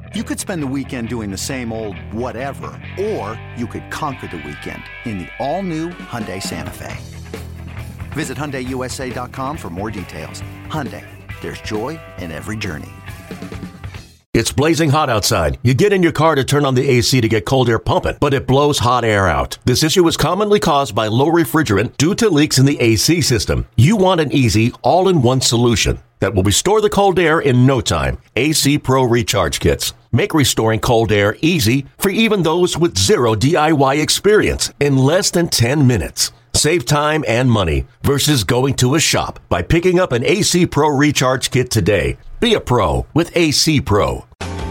You could spend the weekend doing the same old whatever, or you could conquer the weekend in the all-new Hyundai Santa Fe. Visit HyundaiUSA.com for more details. Hyundai, there's joy in every journey. It's blazing hot outside. You get in your car to turn on the AC to get cold air pumping, but it blows hot air out. This issue is commonly caused by low refrigerant due to leaks in the AC system. You want an easy, all-in-one solution that will restore the cold air in no time. AC Pro Recharge Kits make restoring cold air easy for even those with zero DIY experience in less than 10 minutes. Save time and money versus going to a shop by picking up an AC Pro Recharge Kit today. Be a pro with AC Pro.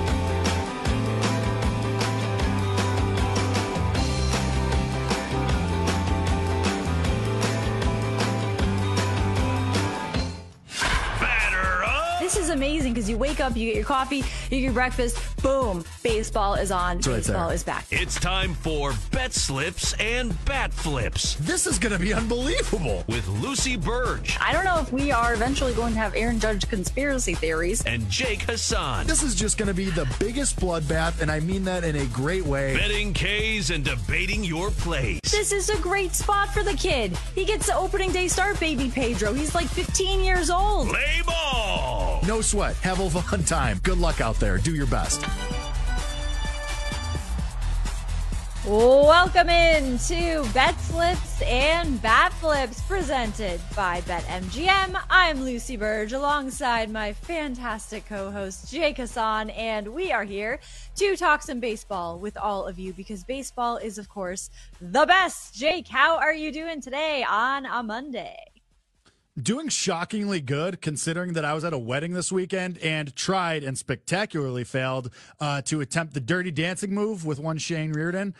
This is amazing because you wake up, you get your coffee, you get your breakfast, boom, baseball is on, baseball is back. It's time for Bet Slips and Bat Flips. This is going to be unbelievable. With Lucy Burge. I don't know if we are eventually going to have Aaron Judge conspiracy theories. And Jake Hassan. This is just going to be the biggest bloodbath, and I mean that in a great way. Betting K's and debating your plays. This is a great spot for the kid. He gets the opening day start, baby Pedro. He's like 15 years old. Play ball. No sweat. Have a fun time. Good luck out there. Do your best. Welcome in to Bet Slips and Bat Flips presented by BetMGM. I'm Lucy Burge alongside my fantastic co-host Jake Hassan, and we are here to talk some baseball with all of you because baseball is, of course, the best. Jake, how are you doing today on a Monday? Doing shockingly good, considering that I was at a wedding this weekend and tried and spectacularly failed to attempt the Dirty Dancing move with one Shane Reardon.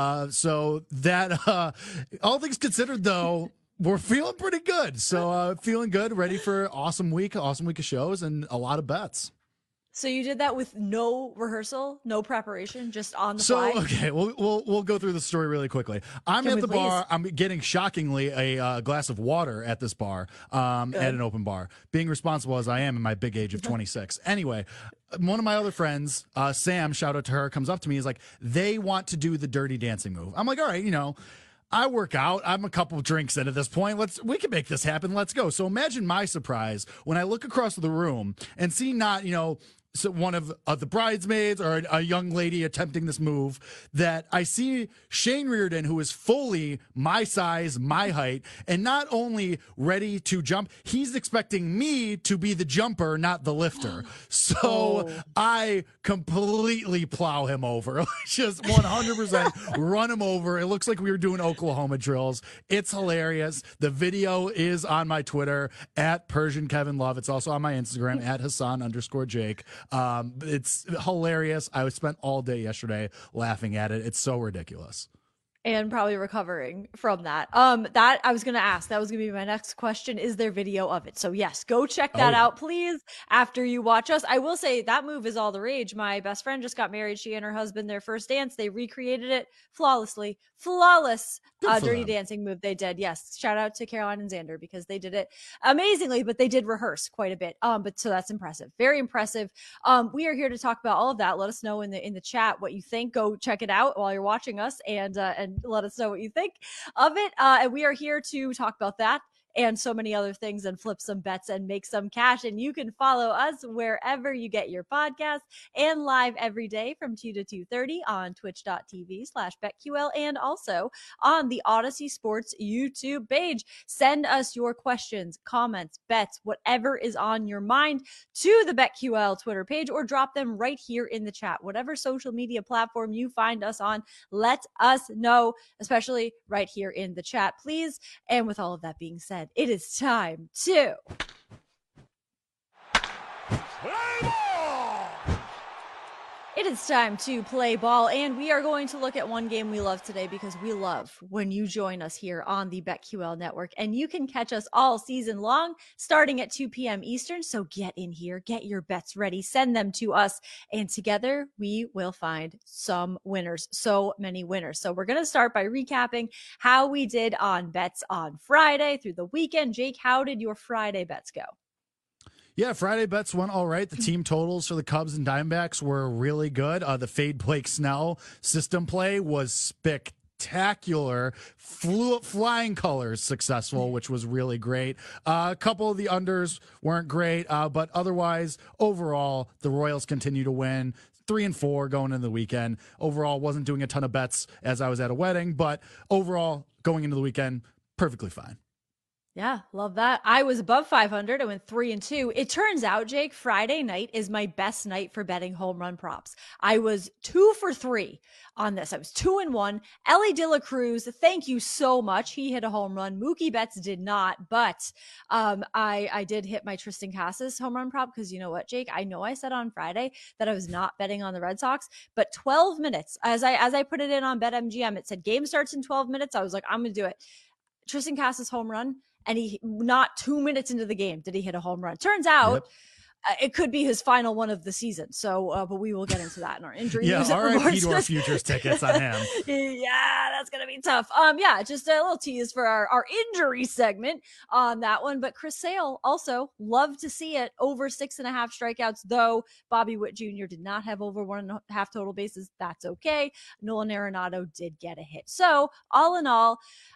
So that, all things considered, though, we're feeling pretty good. So feeling good, ready for awesome week of shows and a lot of bets. So you did that with no rehearsal, no preparation, just on the fly? Okay, we'll go through the story really quickly. I'm at the bar. I'm getting shockingly a glass of water at this bar, at an open bar. Being responsible as I am in my big age of 26. Anyway, one of my other friends, Sam, shout out to her, comes up to me. Is like, they want to do the Dirty Dancing move. I'm like, all right, I work out. I'm a couple of drinks in at this point. We can make this happen. Let's go. So imagine my surprise when I look across the room and see not, so one of the bridesmaids or a young lady attempting this move, that I see Shane Reardon, who is fully my size, my height, and not only ready to jump, he's expecting me to be the jumper, not the lifter. So I completely plow him over, just 100% run him over. It looks like we were doing Oklahoma drills. It's hilarious. The video is on my Twitter at Persian Kevin Love. It's also on my Instagram at Hassan_Jake. It's hilarious. I spent all day yesterday laughing at it. It's so ridiculous. And probably recovering from that. That I was going to ask. That was going to be my next question. Is there video of it? So yes, go check that out, please, after you watch us. I will say that move is all the rage. My best friend just got married. She and her husband, their first dance, they recreated it flawlessly. Flawless Dirty Dancing move they did. Yes. Shout out to Caroline and Xander because they did it amazingly, but they did rehearse quite a bit. But so that's impressive. Very impressive. We are here to talk about all of that. Let us know in the chat what you think. Go check it out while you're watching us and let us know what you think of it. And we are here to talk about that and so many other things and flip some bets and make some cash. And you can follow us wherever you get your podcast and live every day from 2 to 2:30 on twitch.tv/BetQL and also on the Odyssey Sports YouTube page. Send us your questions, comments, bets, whatever is on your mind to the BetQL Twitter page or drop them right here in the chat. Whatever social media platform you find us on, let us know, especially right here in the chat, please. And with all of that being said, it is time to play ball. It is time to play ball, and we are going to look at one game we love today because we love when you join us here on the BetQL network, and you can catch us all season long starting at 2 p.m. Eastern. So get in here, get your bets ready, send them to us, and together we will find some winners, so many winners. So we're going to start by recapping how we did on bets on Friday through the weekend. Jake, how did your Friday bets go? Yeah, Friday bets went all right. The team totals for the Cubs and Diamondbacks were really good. The fade Blake Snell system play was spectacular. Flying colors successful, which was really great. A couple of the unders weren't great, but otherwise, overall, the Royals continue to win. 3-4 going into the weekend. Overall, wasn't doing a ton of bets as I was at a wedding, but overall, going into the weekend, perfectly fine. Yeah, love that. I was above 500. I went 3-2. It turns out, Jake, Friday night is my best night for betting home run props. I was 2 for 3 on this. I was 2-1. Ellie De La Cruz, thank you so much. He hit a home run. Mookie Betts did not, but I did hit my Tristan Casas home run prop because you know what, Jake? I know I said on Friday that I was not betting on the Red Sox, but 12 minutes, as I put it in on BetMGM, it said game starts in 12 minutes. I was like, I'm going to do it. Tristan Casas home run. And he, not 2 minutes into the game, did he hit a home run. Turns out it could be his final one of the season. So, but we will get into that in our injury news. Yeah, RIP to our futures tickets on him. Yeah, that's going to be tough. Yeah, just a little tease for our injury segment on that one. But Chris Sale also love to see it over 6.5 strikeouts, though Bobby Witt Jr. did not have over 1.5 total bases. That's okay. Nolan Arenado did get a hit. So all in all,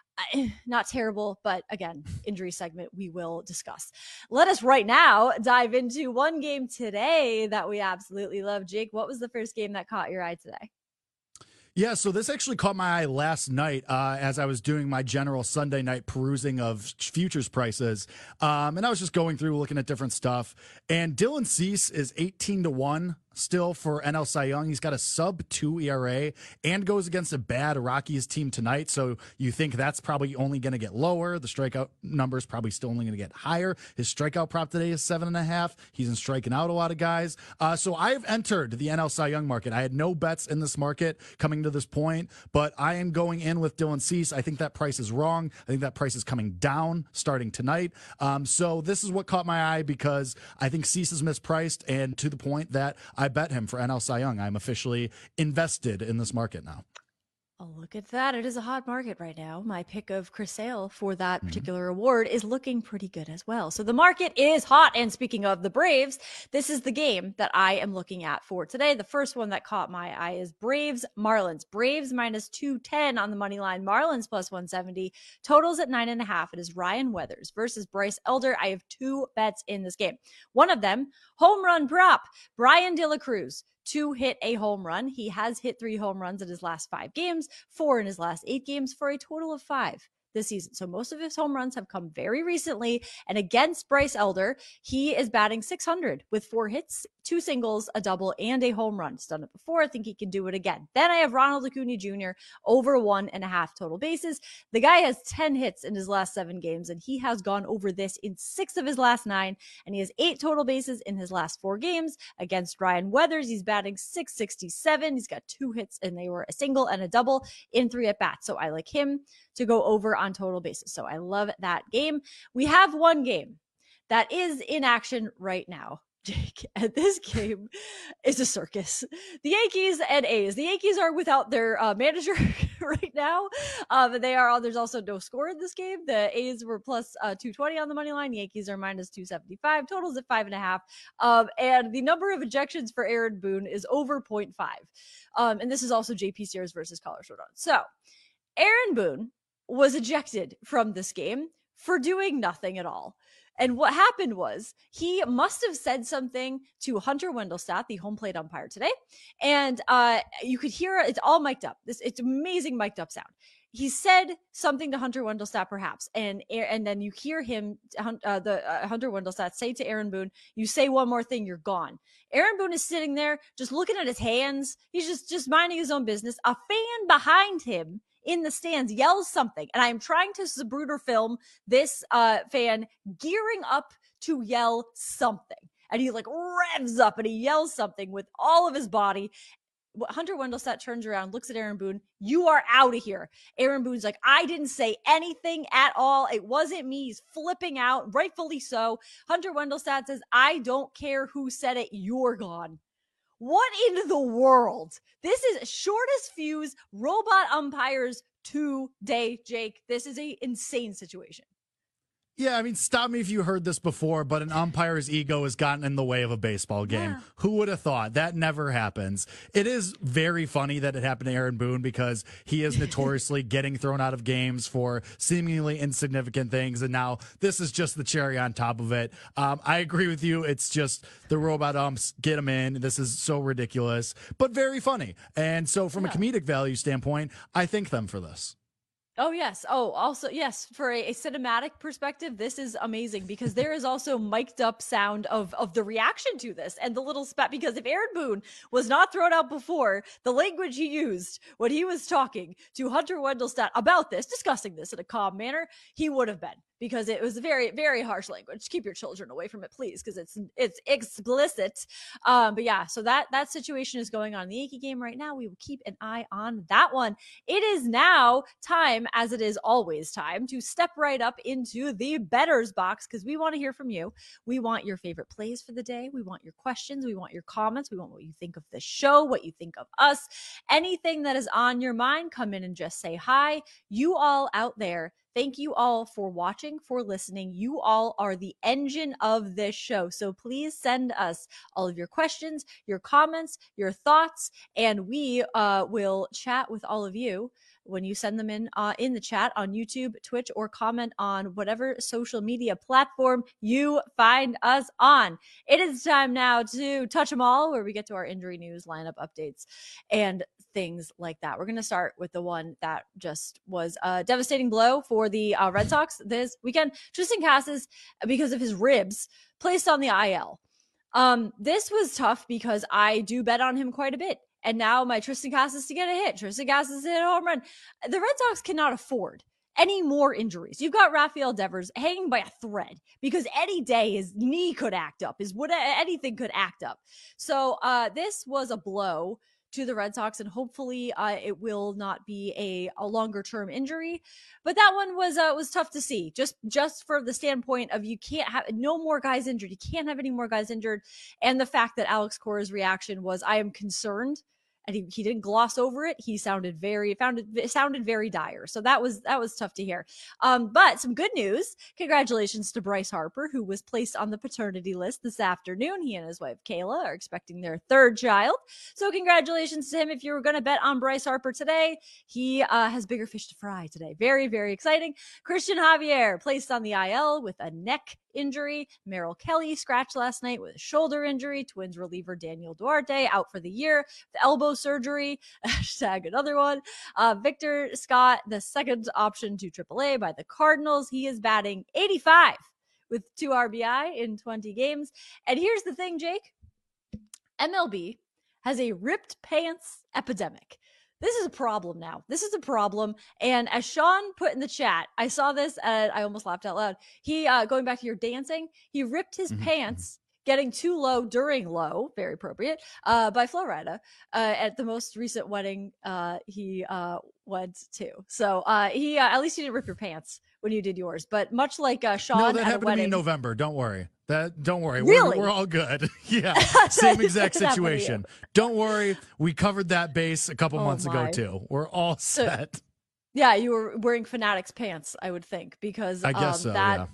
not terrible, but again, injury segment we will discuss. Let us right now dive into one game today that we absolutely love. Jake, what was the first game that caught your eye today? Yeah, so this actually caught my eye last night as I was doing my general Sunday night perusing of futures prices. And I was just going through looking at different stuff. And Dylan Cease is 18-1 still for NL Cy Young. He's got a sub-2 ERA and goes against a bad Rockies team tonight. So you think that's probably only going to get lower. The strikeout number is probably still only going to get higher. His strikeout prop today is 7.5. He's been striking out a lot of guys. So I've entered the NL Cy Young market. I had no bets in this market coming to this point, but I am going in with Dylan Cease. I think that price is wrong. I think that price is coming down starting tonight. So this is what caught my eye because I think Cease is mispriced, and to the point that I bet him for NL Cy Young. I'm officially invested in this market now. Oh, look at that. It is a hot market right now. My pick of Chris Sale for that particular award is looking pretty good as well. So the market is hot. And speaking of the Braves, this is the game that I am looking at for today. The first one that caught my eye is Braves Marlins. Braves minus 210 on the money line. Marlins plus 170. Totals at 9.5. It is Ryan Weathers versus Bryce Elder. I have 2 bets in this game. One of them, home run prop, Bryan De La Cruz to hit a home run. He has hit 3 home runs in his last 5 games, 4 in his last 8 games for a total of 5 this season. So most of his home runs have come very recently. And against Bryce Elder, he is batting .600 with 4 hits, 2 singles, a double, and a home run. He's done it before. I think he can do it again. Then I have Ronald Acuna Jr. over 1.5 total bases. The guy has 10 hits in his last 7 games, and he has gone over this in 6 of his last 9, and he has 8 total bases in his last 4 games. Against Ryan Weathers, he's batting .667. He's got 2 hits, and they were a single and a double in 3 at-bats. So I like him to go over on total bases. So I love that game. We have one game that is in action right now, Jake, and this game is a circus. The Yankees and A's. The Yankees are without their manager right now. There's also no score in this game. The A's were plus 220 on the money line. The Yankees are minus 275. Totals at 5.5. And the number of ejections for Aaron Boone is over 0.5. And this is also JP Sears versus Carlos Rodon. So Aaron Boone was ejected from this game for doing nothing at all. And what happened was he must have said something to Hunter Wendelstedt, the home plate umpire today. And you could hear it's all mic'd up. It's amazing mic'd up sound. He said something to Hunter Wendelstedt, perhaps, and then you hear him, Hunter Wendelstedt, say to Aaron Boone, "You say one more thing, you're gone." Aaron Boone is sitting there, just looking at his hands. He's just minding his own business. A fan behind him in the stands yells something, and I'm trying to Zapruder film this fan gearing up to yell something, and he like revs up and he yells something with all of his body. Hunter Wendelstedt turns around, looks at Aaron Boone. "You are out of here." Aaron Boone's like, "I didn't say anything at all. It wasn't me." He's flipping out, rightfully so. Hunter Wendelstedt says, "I don't care who said it. You're gone." What in the world? This is shortest fuse robot umpires today, Jake. This is an insane situation. Yeah, I mean, stop me if you heard this before, but an umpire's ego has gotten in the way of a baseball game. Yeah. Who would have thought? That never happens. It is very funny that it happened to Aaron Boone because he is notoriously getting thrown out of games for seemingly insignificant things, and now this is just the cherry on top of it. I agree with you. It's just the robot umps, get them in. This is so ridiculous, but very funny. And so from a comedic value standpoint, I thank them for this. Oh, yes. Oh, also, yes, for a cinematic perspective, this is amazing because there is also mic'd up sound of the reaction to this and the little spat. Because if Aaron Boone was not thrown out before, the language he used when he was talking to Hunter Wendelstedt about this, discussing this in a calm manner, he would have been. Because it was very, very harsh language. Keep your children away from it, please, because it's explicit. But yeah, so that situation is going on in the Yankee game right now. We will keep an eye on that one. It is now time, as it is always time, to step right up into the bettor's box because we want to hear from you. We want your favorite plays for the day. We want your questions. We want your comments. We want what you think of the show, what you think of us, anything that is on your mind. Come in and just say hi. You all out there, thank you all for watching, for listening. You all are the engine of this show. So please send us all of your questions, your comments, your thoughts, and we will chat with all of you when you send them in the chat on YouTube, Twitch, or comment on whatever social media platform you find us on. It is time now to touch them all, where we get to our injury news, lineup updates, and things like that. We're going to start with the one that just was a devastating blow for the Red Sox this weekend. Triston Casas, because of his ribs, placed on the IL. This was tough because I do bet on him quite a bit. And now my Triston Casas to get a hit. Triston Casas to hit a home run. The Red Sox cannot afford any more injuries. You've got Rafael Devers hanging by a thread because any day his knee could act up. Anything could act up. So this was a blow to the Red Sox, and hopefully it will not be a longer term injury. But that one was tough to see, just for the standpoint of you can't have no more guys injured. You can't have any more guys injured. And the fact that Alex Cora's reaction was, I am concerned. And he didn't gloss over it. It sounded very dire. So that was tough to hear. But some good news. Congratulations to Bryce Harper, who was placed on the paternity list this afternoon. He and his wife Kayla are expecting their third child. So congratulations to him. If you were going to bet on Bryce Harper today, he has bigger fish to fry today. Very, very exciting. Christian Javier placed on the IL with a neck injury. Merrill Kelly scratched last night with a shoulder injury. Twins reliever Daniel Duarte out for the year with elbow surgery. Hashtag another one. Victor Scott, the second option to AAA by the Cardinals. He is batting 85 with 2 RBI in 20 games. And here's the thing, Jake. MLB has a ripped pants epidemic. This is a problem now. This is a problem. And as Sean put in the chat, I saw this and I almost laughed out loud. He, going back to your dancing, he ripped his pants getting too low during low, very appropriate, by Flo Rida at the most recent wedding he went to. So he, at least you didn't rip your pants when you did yours. But much like Sean no, that at happened a wedding, to me in November. Don't worry. Don't worry. Really? We're all good. Yeah. Same exact situation. Don't worry. We covered that base a couple months ago too. We're all set. Yeah, you were wearing Fanatics pants, I would think, because I guess so, that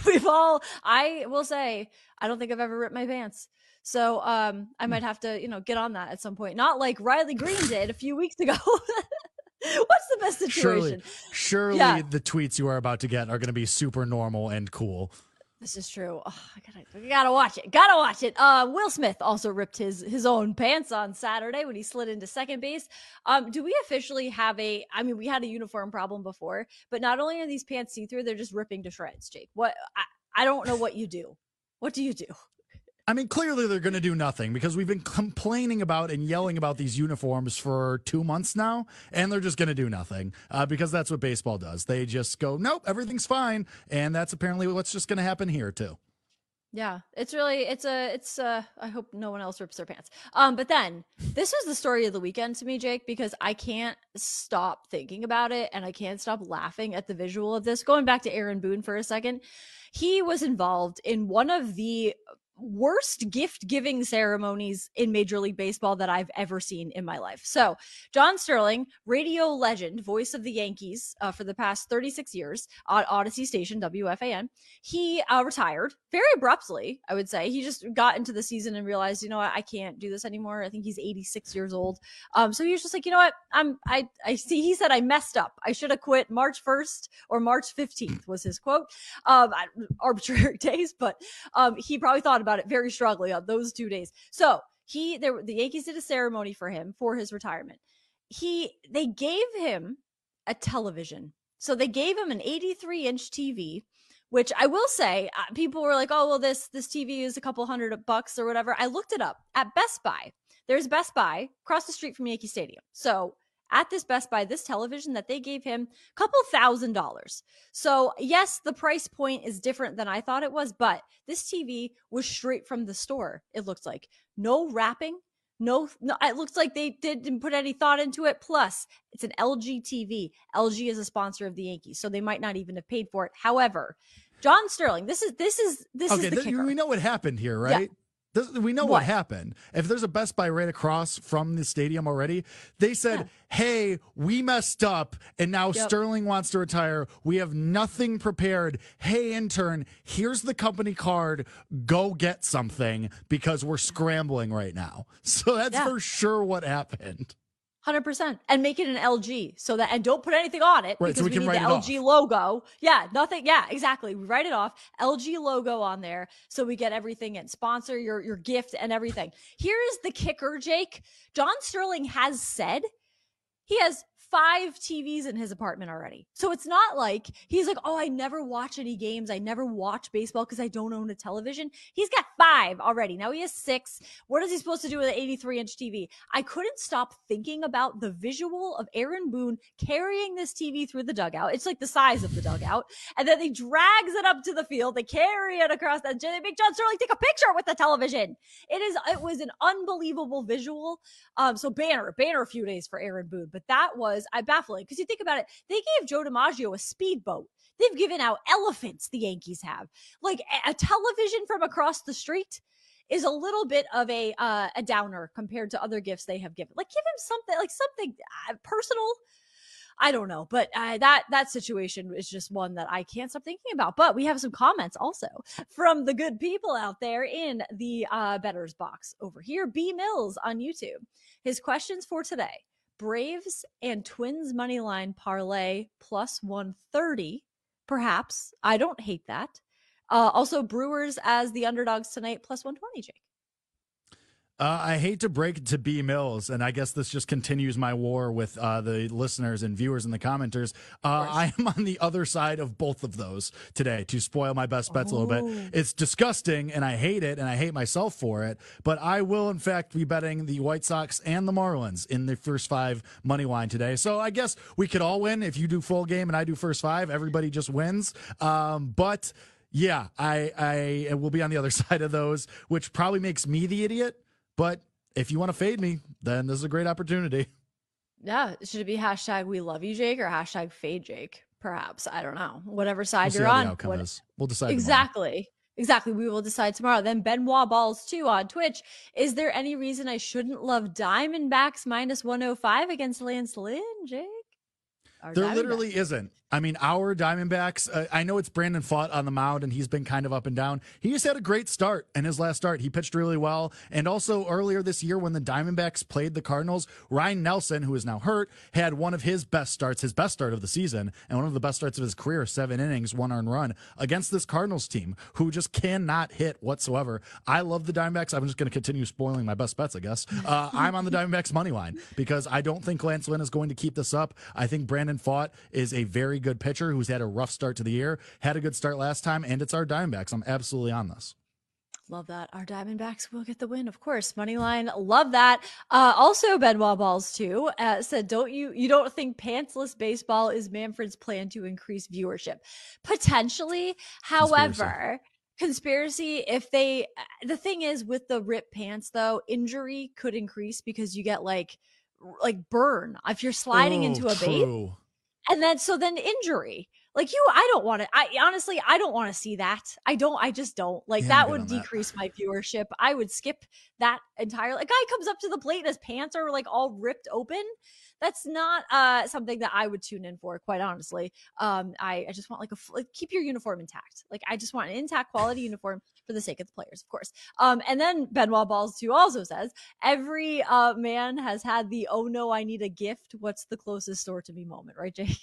I will say, I don't think I've ever ripped my pants. So I might have to, get on that at some point. Not like Riley Green did a few weeks ago. What's the best situation? Surely the tweets you are about to get are going to be super normal and cool. This is true. Oh, I gotta watch it. Gotta watch it. Will Smith also ripped his own pants on Saturday when he slid into second base. Do we officially have we had a uniform problem before, but not only are these pants see-through, they're just ripping to shreds, Jake. I don't know what you do. What do you do? I mean, clearly they're going to do nothing because we've been complaining about and yelling about these uniforms for 2 months now, and they're just going to do nothing because that's what baseball does. They just go, nope, everything's fine, and that's apparently what's just going to happen here too. Yeah, I hope no one else rips their pants. But then this was the story of the weekend to me, Jake, because I can't stop thinking about it and I can't stop laughing at the visual of this. Going back to Aaron Boone for a second, he was involved in one of the worst gift giving ceremonies in Major League Baseball that I've ever seen in my life. So John Sterling, radio legend, voice of the Yankees for the past 36 years on Odyssey Station, WFAN, he retired very abruptly, I would say. He just got into the season and realized, you know what, I can't do this anymore. I think he's 86 years old. So he was just like, you know what, I see, he said, I messed up. I should have quit March 1st or March 15th was his quote. Arbitrary days, but he probably thought about it very strongly on those 2 days. So the Yankees did a ceremony for him for his retirement. They gave him a television. So they gave him an 83-inch TV, which I will say, people were like, oh, well, this TV is a couple $100 or whatever. I looked it up at Best Buy. There's Best Buy across the street from Yankee Stadium. So at this Best Buy, this television that they gave him, a couple $1,000s. So yes, the price point is different than I thought it was, but this TV was straight from the store. It looked like no wrapping, no, it looks like they didn't put any thought into it. Plus, it's an LG TV. LG is a sponsor of the Yankees, so they might not even have paid for it. However, John Sterling, this is the kicker. We know what happened here, right? Yeah. We know what happened. If there's a Best Buy right across from the stadium already, they said, hey, we messed up, and now Sterling wants to retire. We have nothing prepared. Hey, intern, here's the company card. Go get something because we're scrambling right now. So that's for sure what happened. 100%. And make it an LG so that, and don't put anything on it because so we need can the LG logo. Yeah, nothing. Yeah, exactly. We write it off. LG logo on there so we get everything in. Sponsor your gift and everything. Here's the kicker, Jake. John Sterling has said he has 5 TVs in his apartment already. So it's not like he's like, oh, I never watch any games. I never watch baseball because I don't own a television. He's got 5 already. Now he has 6. What is he supposed to do with an 83-inch TV? I couldn't stop thinking about the visual of Aaron Boone carrying this TV through the dugout. It's like the size of the dugout. And then he drags it up to the field. They carry it across that. They make John Sterling take a picture with the television. It was an unbelievable visual. So banner a few days for Aaron Boone, but that was baffling because you think about it. They gave Joe DiMaggio a speedboat. They've given out elephants. The Yankees have like a television from across the street is a little bit of a downer compared to other gifts they have given. Like give him something personal. I don't know, but that situation is just one that I can't stop thinking about. But we have some comments also from the good people out there in the Bettor's box over here. B Mills on YouTube. His questions for today: Braves and Twins money line parlay plus 130, perhaps. I don't hate that. Also, Brewers as the underdogs tonight plus 120, Jake. I hate to break it to B Mills, and I guess this just continues my war with the listeners and viewers and the commenters. I am on the other side of both of those today to spoil my best bets a little bit. It's disgusting, and I hate it, and I hate myself for it, but I will, in fact, be betting the White Sox and the Marlins in the first 5 money line today. So I guess we could all win. If you do full game and I do first 5, everybody just wins. But yeah, I will be on the other side of those, which probably makes me the idiot. But if you want to fade me, then this is a great opportunity. Yeah. Should it be hashtag we love you, Jake, or hashtag fade Jake? Perhaps. I don't know. Whatever side you're on. We'll decide exactly. Tomorrow. Exactly. We will decide tomorrow. Then Benoit Balls 2 on Twitch. Is there any reason I shouldn't love Diamondbacks minus 105 against Lance Lynn, Jake? There literally isn't. I mean, our Diamondbacks, I know it's Brandon Pfaadt on the mound, and he's been kind of up and down. He just had a great start in his last start. He pitched really well. And also earlier this year when the Diamondbacks played the Cardinals, Ryan Nelson, who is now hurt, had one of his best starts, his best start of the season, and one of the best starts of his career, 7 innings, 1 earned run, against this Cardinals team, who just cannot hit whatsoever. I love the Diamondbacks. I'm just going to continue spoiling my best bets, I guess. I'm on the Diamondbacks money line because I don't think Lance Lynn is going to keep this up. I think Brandon Pfaadt is a very good pitcher who's had a rough start to the year, had a good start last time, and it's our Diamondbacks. I'm absolutely on this. Love that. Our Diamondbacks will get the win, of course. Moneyline, love that. Also, Benoit Balls too said, you don't think pantsless baseball is Manfred's plan to increase viewership? Potentially. However, conspiracy, if the thing is with the rip pants though, injury could increase because you get like burn if you're sliding into a base. And then injury, Like I don't want to. I honestly, I don't want to see that. I just don't. Like Yeah, that I'm good would on that. decrease my viewership. I would skip that entirely. A guy comes up to the plate and his pants are like all ripped open. That's not something that I would tune in for, quite honestly. I just want like keep your uniform intact. Like I just want an intact quality uniform for the sake of the players, of course. And then Benoit Balls 2 also says every man has had the "oh no, I need a gift. What's the closest store to me" moment, right, Jake?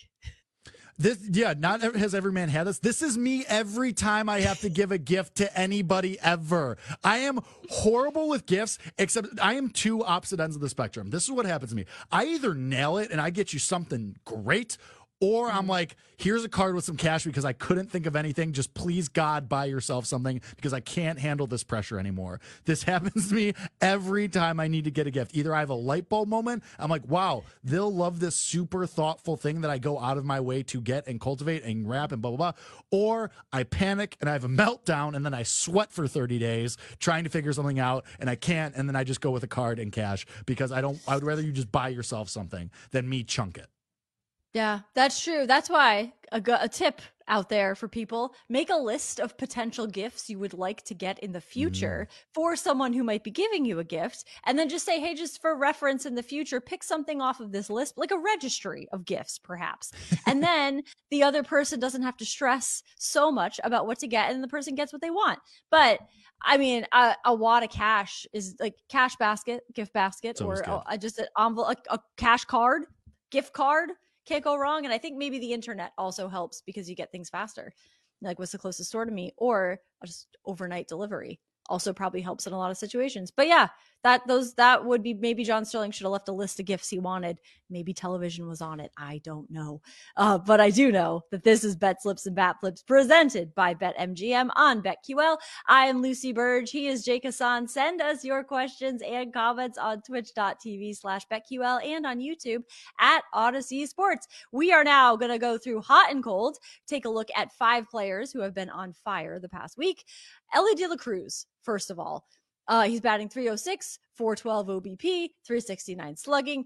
Not has every man had this. This is me every time I have to give a gift to anybody ever. I am horrible with gifts, except I am two opposite ends of the spectrum. This is what happens to me. I either nail it and I get you something great, or I'm like, here's a card with some cash because I couldn't think of anything. Just please, God, buy yourself something because I can't handle this pressure anymore. This happens to me every time I need to get a gift. Either I have a light bulb moment. I'm like, wow, they'll love this super thoughtful thing that I go out of my way to get and cultivate and wrap and blah, blah, blah. Or I panic and I have a meltdown and then I sweat for 30 days trying to figure something out and I can't. And then I just go with a card and cash because I would rather you just buy yourself something than me chunk it. Yeah, that's true. That's why a tip out there for people: make a list of potential gifts you would like to get in the future for someone who might be giving you a gift. And then just say, hey, just for reference in the future, pick something off of this list, like a registry of gifts, perhaps. And then the other person doesn't have to stress so much about what to get, and the person gets what they want. But I mean, a wad of cash is like cash basket, gift basket, or just an envelope, a cash card, gift card. Can't go wrong. And I think maybe the internet also helps because you get things faster. Like, what's the closest store to me? Or just overnight delivery also probably helps in a lot of situations. But yeah, that would be, maybe John Sterling should have left a list of gifts he wanted. Maybe television was on it. I don't know. But I do know that this is Bet Slips and Bat Flips presented by BetMGM on BetQL. I am Lucy Burge. He is Jake Hassan. Send us your questions and comments on twitch.tv/BetQL and on YouTube at Odyssey Sports. We are now going to go through hot and cold, take a look at 5 players who have been on fire the past week. Elly De La Cruz, first of all. He's batting .306, 412 OBP, 369 slugging,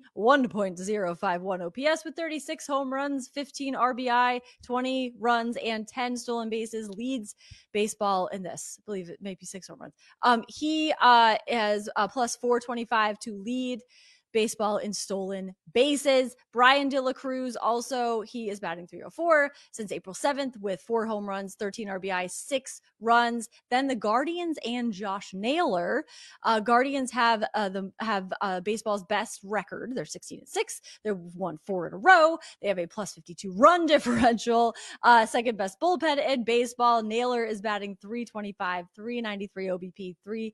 1.051 OPS with 36 home runs, 15 RBI, 20 runs, and 10 stolen bases. Leads baseball in this. I believe it may be 6 home runs. He has plus 425 to lead baseball in stolen bases. Brian De La Cruz also, he is batting .304 since April 7th with 4 home runs, 13 RBI, 6 runs. Then the Guardians and Josh Naylor. Guardians have baseball's best record. They're 16-6. They've won 4 in a row. They have a plus 52 run differential. Second best bullpen in baseball. Naylor is batting .325, 393 OBP,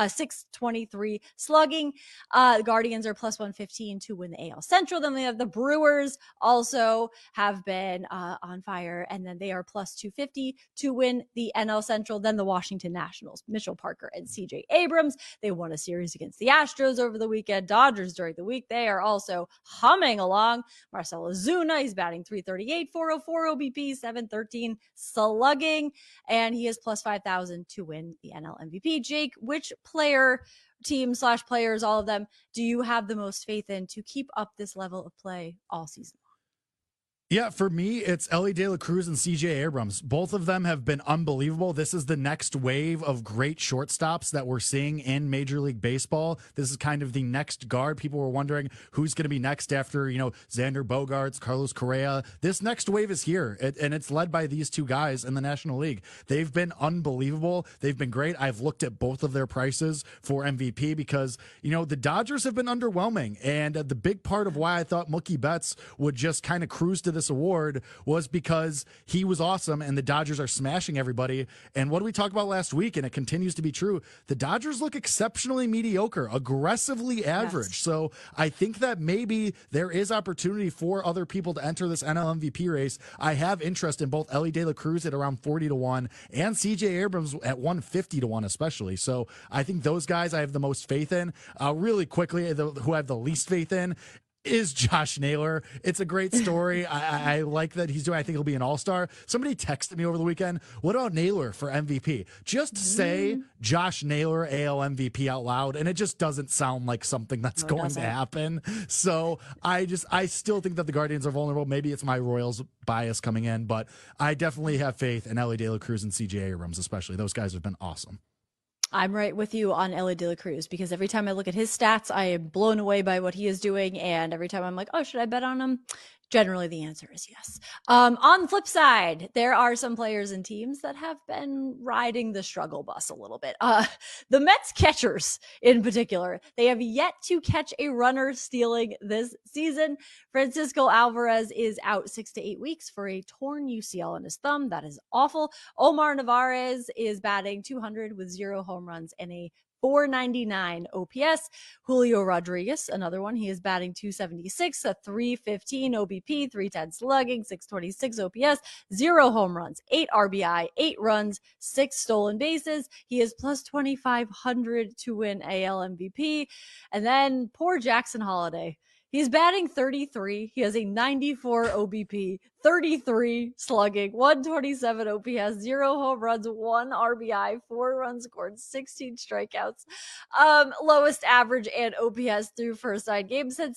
623 slugging. The Guardians are plus 115 to win the AL Central. Then we have the Brewers also have been on fire, and then they are plus 250 to win the NL Central. Then the Washington Nationals, Mitchell Parker and CJ Abrams, they won a series against the Astros over the weekend. Dodgers during the week, they are also humming along. Marcell Ozuna, he's batting .338, 404 OBP, 713 slugging, and he is plus 5,000 to win the NL MVP. Jake, which player, team / players, all of them, do you have the most faith in to keep up this level of play all season? Yeah, for me, it's Elly De La Cruz and CJ Abrams. Both of them have been unbelievable. This is the next wave of great shortstops that we're seeing in Major League Baseball. This is kind of the next guard. People were wondering who's going to be next after, Xander Bogaerts, Carlos Correa. This next wave is here, and it's led by these two guys in the National League. They've been unbelievable. They've been great. I've looked at both of their prices for MVP because, the Dodgers have been underwhelming, and the big part of why I thought Mookie Betts would just kind of cruise to this award was because he was awesome and the Dodgers are smashing everybody. And what did we talk about last week? And it continues to be true. The Dodgers look exceptionally mediocre, aggressively average. Yes. So I think that maybe there is opportunity for other people to enter this NL MVP race. I have interest in both Elly De La Cruz at around 40-1 and CJ Abrams at 150-1 especially. So I think those guys I have the most faith in. Really quickly, who I have the least faith in, is Josh Naylor. It's a great story. I like that he's doing. I think he'll be an all-star. Somebody texted me over the weekend, what about Naylor for MVP? Just say Josh Naylor AL MVP out loud, and it just doesn't sound like something that's going to happen. So I still think that the Guardians are vulnerable. Maybe it's my Royals bias coming in, but I definitely have faith in Elly De La Cruz and CJ Abrams, especially. Those guys have been awesome. I'm right with you on Elly De La Cruz, because every time I look at his stats, I am blown away by what he is doing. And every time I'm like, oh, should I bet on him? Generally, the answer is yes. On the flip side, there are some players and teams that have been riding the struggle bus a little bit. The Mets catchers in particular, they have yet to catch a runner stealing this season. Francisco Alvarez is out 6 to 8 weeks for a torn UCL in his thumb. That is awful. Omar Narvaez is batting .200 with 0 home runs and a .499 OPS. Julio Rodriguez, another one. He is batting .276, a .315 OBP, .310 slugging, .626 OPS, 0 home runs, 8 RBI, 8 runs, 6 stolen bases. He is plus 2,500 to win AL MVP. And then poor Jackson Holliday. He's batting .33. He has a .94 OBP, 33 slugging, 127 OPS, 0 home runs, 1 RBI, 4 runs scored, 16 strikeouts. Lowest average and OPS through first 9 games since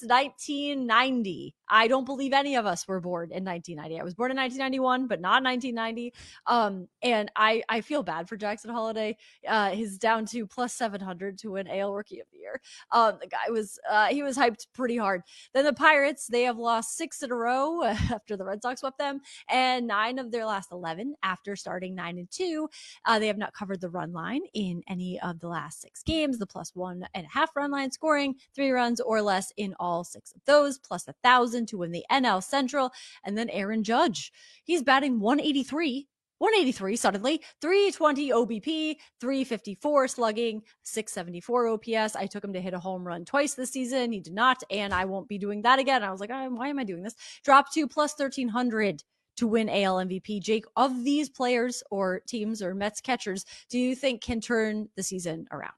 1990. I don't believe any of us were born in 1990. I was born in 1991, but not 1990. And I feel bad for Jackson Holliday. He's down to plus 700 to win AL Rookie of the Year. The guy was he was hyped pretty hard. Then the Pirates, they have lost 6 in a row after the Red Sox swept them, and 9 of their last 11 after starting 9-2. They have not covered the run line in any of the last 6 games. The plus 1.5 run line, scoring 3 runs or less in all 6 of those, plus 1,000 to win the NL Central. And then Aaron Judge, he's batting 183 suddenly, 320 OBP, 354 slugging, 674 OPS. I took him to hit a home run twice this season. He did not, and I won't be doing that again. I was like, why am I doing this? Dropped to plus 1,300 to win AL MVP. Jake, of these players or teams or Mets catchers, do you think can turn the season around?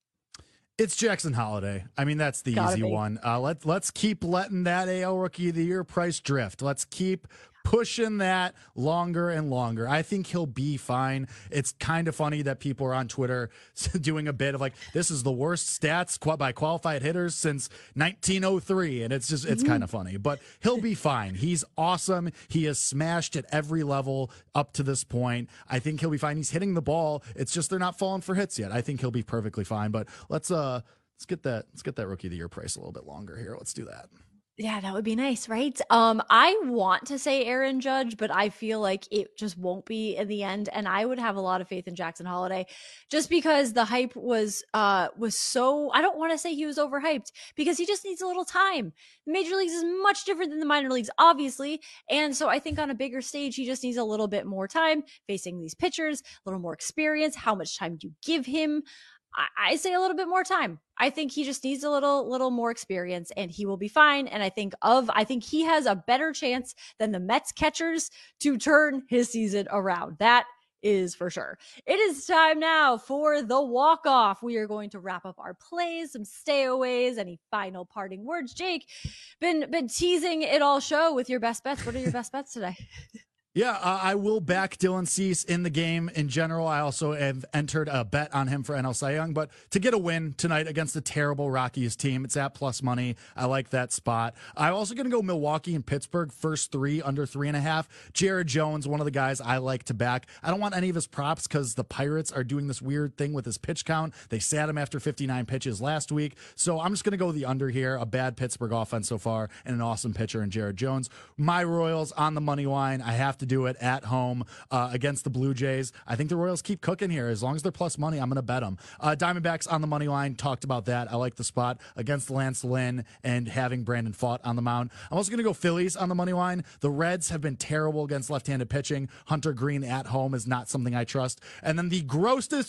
It's Jackson Holliday. I mean, that's the easy one. Let's keep letting that AL Rookie of the Year price drift. Let's keep pushing that longer and longer. I think he'll be fine. It's kind of funny that people are on Twitter doing a bit of like, this is the worst stats by qualified hitters since 1903. And it's kind of funny, but he'll be fine. He's awesome. He has smashed at every level up to this point. I think he'll be fine. He's hitting the ball. It's just they're not falling for hits yet. I think he'll be perfectly fine, but let's get that Rookie of the Year price a little bit longer here. Let's do that. Yeah, that would be nice, right? I want to say Aaron Judge, but I feel like it just won't be in the end. And I would have a lot of faith in Jackson Holliday just because the hype was so, I don't want to say he was overhyped because he just needs a little time. The major leagues is much different than the minor leagues, obviously. And so I think on a bigger stage, he just needs a little bit more time facing these pitchers, a little more experience. How much time do you give him? I say a little bit more time. I think he just needs a little more experience and he will be fine. And I think he has a better chance than the Mets catchers to turn his season around. That is for sure. It is time now for the walk-off. We are going to wrap up our plays, some stayaways, any final parting words. Jake, been teasing it all show with your best bets. What are your best bets today? Yeah, I will back Dylan Cease in the game in general. I also have entered a bet on him for NL Cy Young, but to get a win tonight against a terrible Rockies team, it's at plus money. I like that spot. I'm also going to go Milwaukee and Pittsburgh, first 3 under 3.5. Jared Jones, one of the guys I like to back. I don't want any of his props because the Pirates are doing this weird thing with his pitch count. They sat him after 59 pitches last week, so I'm just going to go the under here. A bad Pittsburgh offense so far and an awesome pitcher in Jared Jones. My Royals on the money line. I have to do it at home against the Blue Jays. I think the Royals keep cooking here. As long as they're plus money, I'm going to bet them. Diamondbacks on the money line. Talked about that. I like the spot against Lance Lynn and having Brandon Pfaadt on the mound. I'm also going to go Phillies on the money line. The Reds have been terrible against left-handed pitching. Hunter Green at home is not something I trust. And then the grossest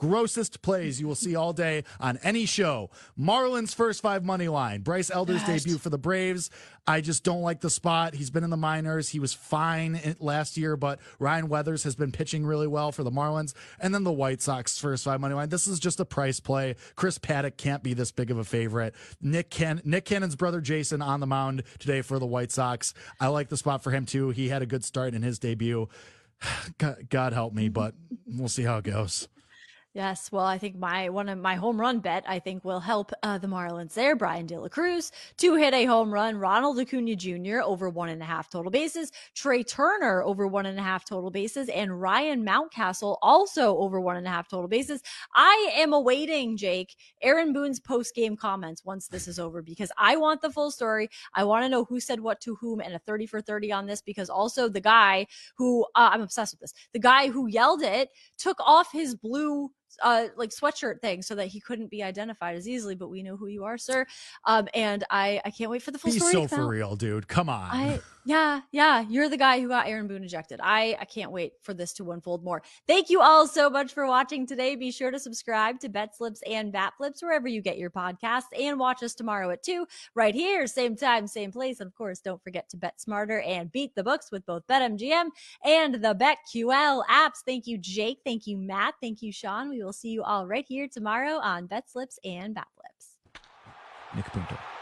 grossest plays you will see all day on any show. Marlins first 5 money line. Bryce Elder's debut for the Braves. I just don't like the spot. He's been in the minors. He was fine last year, but Ryan Weathers has been pitching really well for the Marlins. And then the White Sox first 5 money line. This is just a price play. Chris Paddock can't be this big of a favorite. Nick Cannon's brother Jason on the mound today for the White Sox. I like the spot for him too. He had a good start in his debut. God help me, but we'll see how it goes. Yes, well, I think one of my home run bet, I think, will help the Marlins there. Brian De La Cruz to hit a home run. Ronald Acuna Jr. over 1.5 total bases. Trey Turner over 1.5 total bases. And Ryan Mountcastle also over 1.5 total bases. I am awaiting, Jake, Aaron Boone's post-game comments once this is over, because I want the full story. I want to know who said what to whom, and a 30 for 30 on this, because also the guy who, I'm obsessed with this, the guy who yelled it took off his blue like sweatshirt thing so that he couldn't be identified as easily, but we know who you are, sir. And I can't wait for the full story. He's so for real, dude. Come on. Yeah. You're the guy who got Aaron Boone ejected. I can't wait for this to unfold more. Thank you all so much for watching today. Be sure to subscribe to Bet Slips and Bat Flips wherever you get your podcasts, and watch us tomorrow at 2 right here, same time, same place. And of course, don't forget to bet smarter and beat the books with both BetMGM and the BetQL apps. Thank you, Jake. Thank you, Matt. Thank you, Sean. We will see you all right here tomorrow on Bet Slips and Bat Flips. Nick Punto.